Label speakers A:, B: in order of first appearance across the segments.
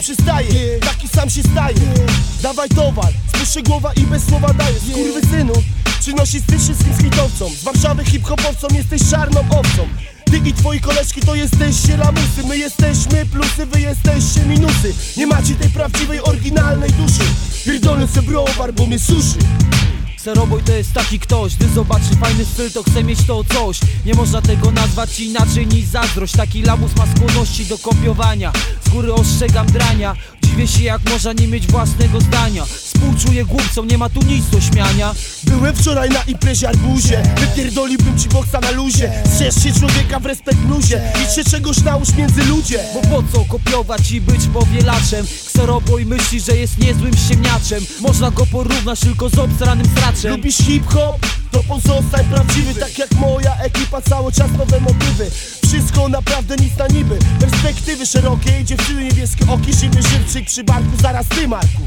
A: przystaje, taki sam się staje. Dawaj towar, spuszczę głowa i bez słowa daję. Skurwysynu, przynosi styl wszystkim skitowcom. Z Warszawy hip-hopowcom jesteś czarną owcą. Ty i twoi koleżki to jesteście lamusy. My jesteśmy plusy, wy jesteście minusy. Nie macie tej prawdziwej, oryginalnej duszy. Pierdolę se browar, bo mnie suszy.
B: Seroboj to jest taki ktoś, gdy zobaczy fajny styl, to chce mieć to coś. Nie można tego nazwać inaczej niż zazdrość. Taki lamus ma skłonności do kopiowania. Z góry ostrzegam drania. Dziwię się, jak można nie mieć własnego zdania. Współczuję głupcom, nie ma tu nic do śmiania.
A: Byłem wczoraj na imprezie arbuzie. Wypierdoliłbym ci boksa na luzie. Strzeż się człowieka w respekt bluzie. I się czegoś naucz między ludzie.
B: Bo po co kopiować i być powielaczem? Kseroboj myśli, że jest niezłym ściemniaczem. Można go porównać tylko z obsranym sraczem.
A: Lubisz hip-hop? To pozostań prawdziwy. Tak jak moja ekipa, cały czas nowe motywy. Wszystko naprawdę nic na niby. Perspektywy szerokie, dziewczyny niebieskie oki. Zimny żywczyk przy barku, zaraz ty, Marku.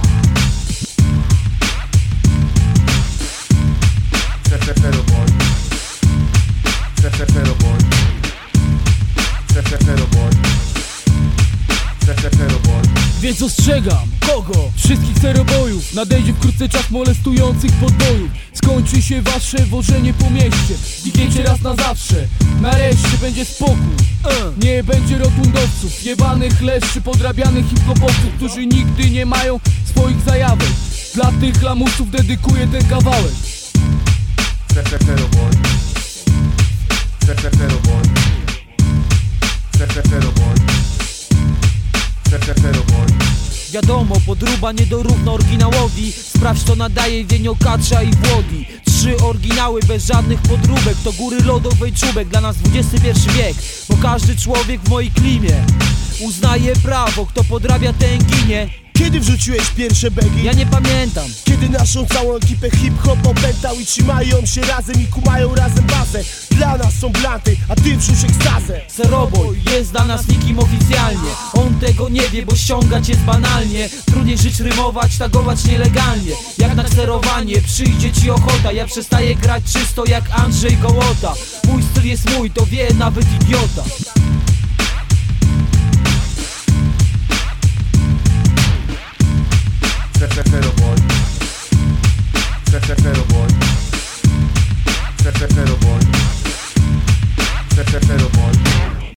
C: Więc ostrzegam
B: Kogo?
C: wszystkich serobojów. Nadejdzie wkrótce czas molestujących podbojów. Skończy się wasze wożenie po mieście. Zniknięcie raz na zawsze. Nareszcie będzie spokój. Nie będzie rotundowców, jebanych leszczy, podrabianych hip-hopowców, którzy nigdy nie mają swoich zajawek. Dla tych lamusów dedykuję ten kawałek.
B: Wiadomo, podróba nie dorówna oryginałowi. Sprawdź, to nadaje Wieniokacza i Włodi. 3 oryginały bez żadnych podróbek. To góry lodowej czubek, dla nas XXI wiek. Bo każdy człowiek w mojej klimie uznaje prawo, kto podrabia, ten ginie.
A: Kiedy wrzuciłeś pierwsze begi?
B: Ja nie pamiętam.
A: Kiedy naszą całą ekipę hip-hop opętał i trzymają się razem i kumają razem bazę. Dla nas są blanty, a ty wrzuć ekstazę.
B: Seroboj jest dla nas nikim oficjalnie. On tego nie wie, bo ściągać jest banalnie. Trudniej żyć, rymować, tagować nielegalnie. Jak na kserowanie przyjdzie ci ochota. Ja przestaję grać czysto jak Andrzej Gołota. Mój styl jest mój, to wie nawet idiota.
D: Boy.